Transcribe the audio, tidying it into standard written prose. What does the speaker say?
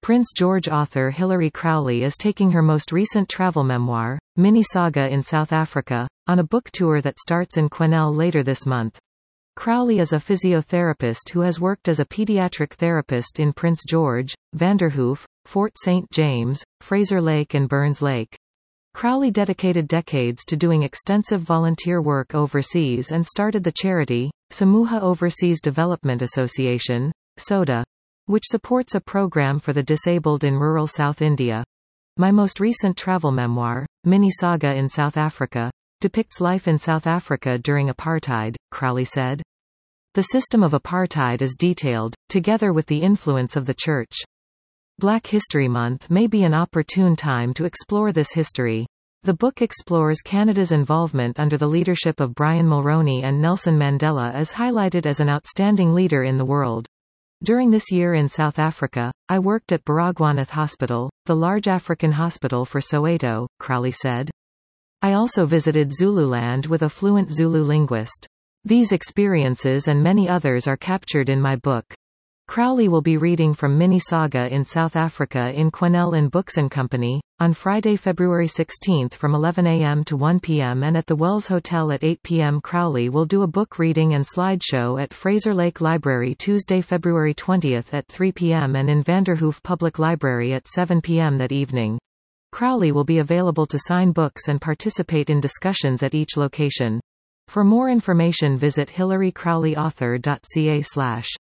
Prince George author Hilary Crowley is taking her most recent travel memoir, Mini Saga in South Africa, on a book tour that starts in Quesnel later this month. Crowley is a physiotherapist who has worked as a pediatric therapist in Prince George, Vanderhoof, Fort St. James, Fraser Lake and Burns Lake. Crowley dedicated decades to doing extensive volunteer work overseas and started the charity, Samuha Overseas Development Association, SODA, which supports a program for the disabled in rural South India. My most recent travel memoir, Mini Saga in South Africa, depicts life in South Africa during apartheid, Crowley said. The system of apartheid is detailed, together with the influence of the church. Black History Month may be an opportune time to explore this history. The book explores Canada's involvement under the leadership of Brian Mulroney and Nelson Mandela as highlighted as an outstanding leader in the world. During this year in South Africa, I worked at Baragwanath Hospital, the large African hospital for Soweto, Crowley said. I also visited Zululand with a fluent Zulu linguist. These experiences and many others are captured in my book. Crowley will be reading from Mini Saga in South Africa in Quesnel in Books & Company, on Friday, February 16 from 11 a.m. to 1 p.m. and at the Wells Hotel at 8 p.m. Crowley will do a book reading and slideshow at Fraser Lake Library Tuesday, February 20 at 3 p.m. and in Vanderhoof Public Library at 7 p.m. that evening. Crowley will be available to sign books and participate in discussions at each location. For more information visit hilarycrowleyauthor.ca/.